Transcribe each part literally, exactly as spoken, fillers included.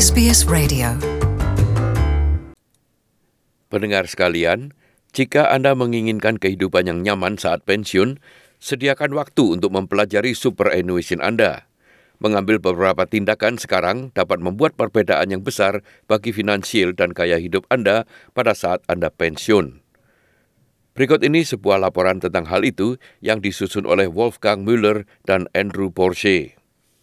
S B S Radio. Pendengar sekalian, jika Anda menginginkan kehidupan yang nyaman saat pensiun, sediakan waktu untuk mempelajari superannuation Anda. Mengambil beberapa tindakan sekarang dapat membuat perbedaan yang besar bagi finansial dan gaya hidup Anda pada saat Anda pensiun. Berikut ini sebuah laporan tentang hal itu yang disusun oleh Wolfgang Müller dan Andrew Porsche.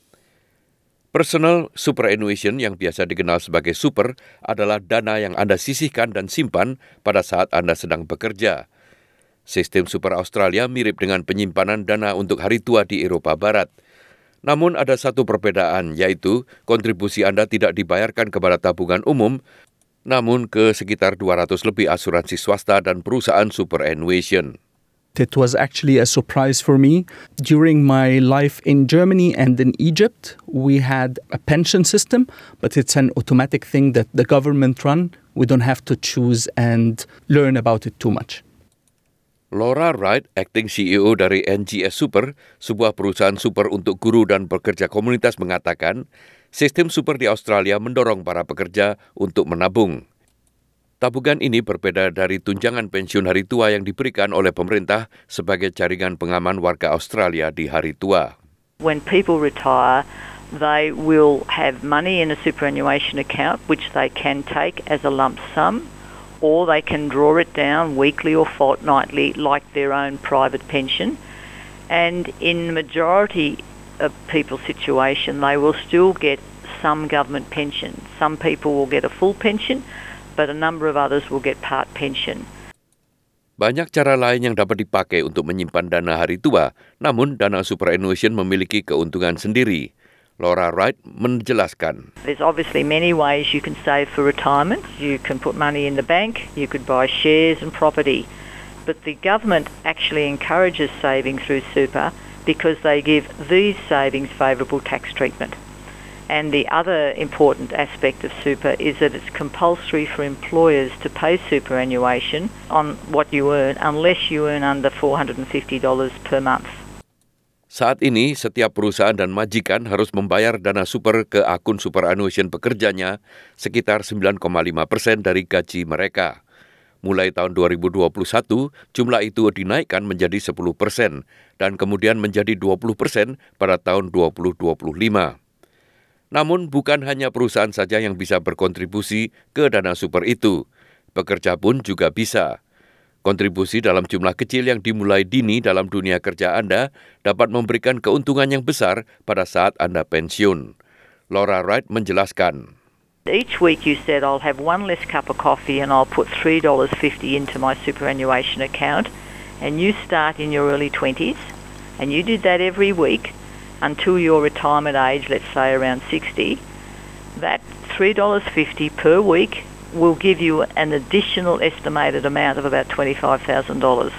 Personal superannuation yang biasa dikenal sebagai super adalah dana yang Anda sisihkan dan simpan pada saat Anda sedang bekerja. Sistem super Australia mirip dengan penyimpanan dana untuk hari tua di Eropa Barat. Namun ada satu perbedaan, yaitu kontribusi Anda tidak dibayarkan kepada tabungan umum, namun ke sekitar dua ratus lebih asuransi swasta dan perusahaan superannuation. It was actually a surprise for me. During my life in Germany and in Egypt, we had a pension system, but it's an automatic thing that the government run. We don't have to choose and learn about it too much. Laura Wright, acting C E O dari N G S Super, sebuah perusahaan super untuk guru dan pekerja komunitas, mengatakan, sistem super di Australia mendorong para pekerja untuk menabung. Tabungan ini berbeda dari tunjangan pensiun hari tua yang diberikan oleh pemerintah sebagai jaringan pengaman warga Australia di hari tua. When people retire, they will have money in a superannuation account which they can take as a lump sum, or they can draw it down weekly or fortnightly like their own private pension. And in the majority of people's situation, they will still get some government pension. Some people will get a full pension, but a number of others will get part pension. Banyak cara lain yang dapat dipakai untuk menyimpan dana hari tua, namun dana superannuation memiliki keuntungan sendiri. Laura Wright menjelaskan. There's obviously many ways you can save for retirement. You can put money in the bank, you could buy shares and property. But the government actually encourages saving through super because they give these savings favourable tax treatment. And the other important aspect of super is that it's compulsory for employers to pay superannuation on what you earn unless you earn under four hundred fifty dollars per month. Saat ini, setiap perusahaan dan majikan harus membayar dana super ke akun superannuation pekerjanya sekitar sembilan koma lima persen dari gaji mereka. Mulai tahun dua ribu dua puluh satu, jumlah itu dinaikkan menjadi sepuluh persen dan kemudian menjadi dua puluh persen pada tahun dua ribu dua puluh lima. Namun bukan hanya perusahaan saja yang bisa berkontribusi ke dana super itu. Pekerja pun juga bisa. Kontribusi dalam jumlah kecil yang dimulai dini dalam dunia kerja Anda dapat memberikan keuntungan yang besar pada saat Anda pensiun. Laura Wright menjelaskan. Each week you said I'll have one less cup of coffee and I'll put three dollars fifty into my superannuation account, and you start in your early twenties and you did that every week until your retirement age, let's say around sixty, that three dollars fifty per week will give you an additional estimated amount of about twenty-five thousand dollars.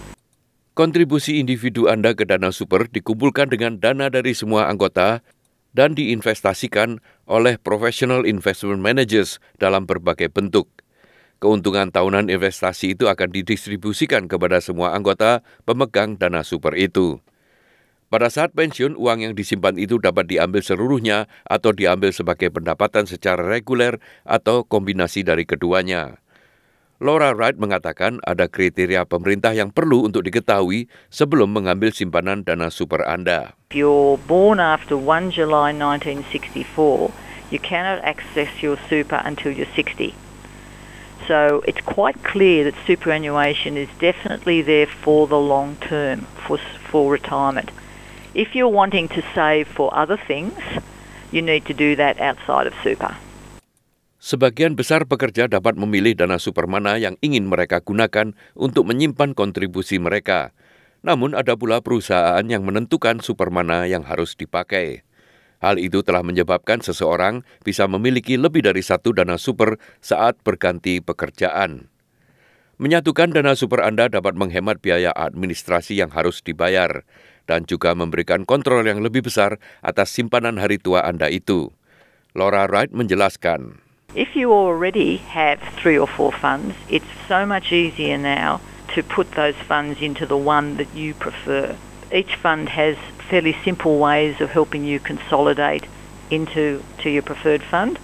Kontribusi individu Anda ke dana super dikumpulkan dengan dana dari semua anggota dan diinvestasikan oleh professional investment managers dalam berbagai bentuk. Keuntungan tahunan investasi itu akan didistribusikan kepada semua anggota pemegang dana super itu. Pada saat pensiun, uang yang disimpan itu dapat diambil seluruhnya atau diambil sebagai pendapatan secara reguler atau kombinasi dari keduanya. Laura Wright mengatakan ada kriteria pemerintah yang perlu untuk diketahui sebelum mengambil simpanan dana super Anda. If you're born after first July nineteen sixty-four, you cannot access your super until you're sixty. So it's quite clear that superannuation is definitely there for the long term, for, for retirement. If you're wanting to save for other things, you need to do that outside of super. Sebagian besar pekerja dapat memilih dana super mana yang ingin mereka gunakan untuk menyimpan kontribusi mereka. Namun ada pula perusahaan yang menentukan super mana yang harus dipakai. Hal itu telah menyebabkan seseorang bisa memiliki lebih dari satu dana super saat berganti pekerjaan. Menyatukan dana super Anda dapat menghemat biaya administrasi yang harus dibayar dan juga memberikan kontrol yang lebih besar atas simpanan hari tua Anda itu. Laura Wright menjelaskan. If you already have three or four funds, it's so much easier now to put those funds into the one that you prefer. Each fund has fairly simple ways of helping you consolidate into to your preferred fund,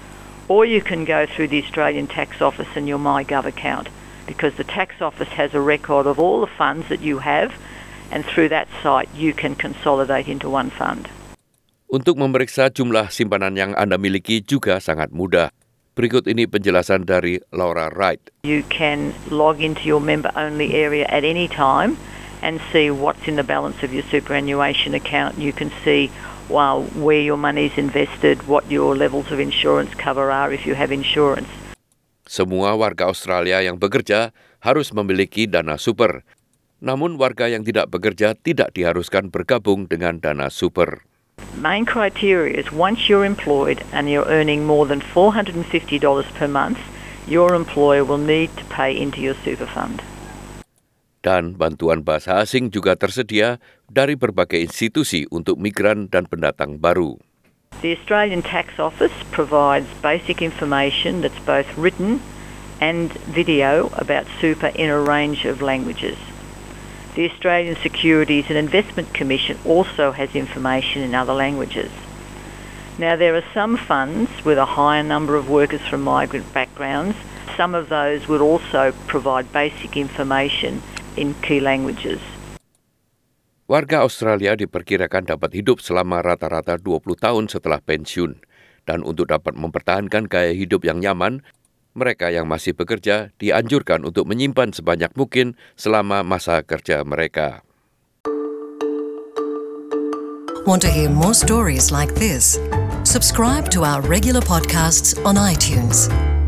Or you can go through the Australian Tax Office and your MyGov account, because the Tax Office has a record of all the funds that you have, and through that site you can consolidate into one fund. Untuk memeriksa jumlah simpanan yang Anda miliki juga sangat mudah. Berikut ini penjelasan dari Laura Wright. You can log into your member-only area at any time and see what's in the balance of your superannuation account. You can see well, where your money is invested, what your levels of insurance cover are if you have insurance. Semua warga Australia yang bekerja harus memiliki dana super. Namun warga yang tidak bekerja tidak diharuskan bergabung dengan dana super. Main criteria is once you're employed and you're earning more than four hundred fifty dollars per month, your employer will need to pay into your super fund. Dan bantuan bahasa asing juga tersedia dari berbagai institusi untuk migran dan pendatang baru. The Australian Tax Office provides basic information that's both written and video about super in a range of languages. The Australian Securities and Investment Commission also has information in other languages. Now, there are some funds with a higher number of workers from migrant backgrounds. Some of those would also provide basic information in key languages. Warga Australia diperkirakan dapat hidup selama rata-rata dua puluh tahun setelah pensiun. Dan untuk dapat mempertahankan gaya hidup yang nyaman, mereka yang masih bekerja dianjurkan untuk menyimpan sebanyak mungkin selama masa kerja mereka. Want to hear more stories like this? Subscribe to our regular podcasts on iTunes.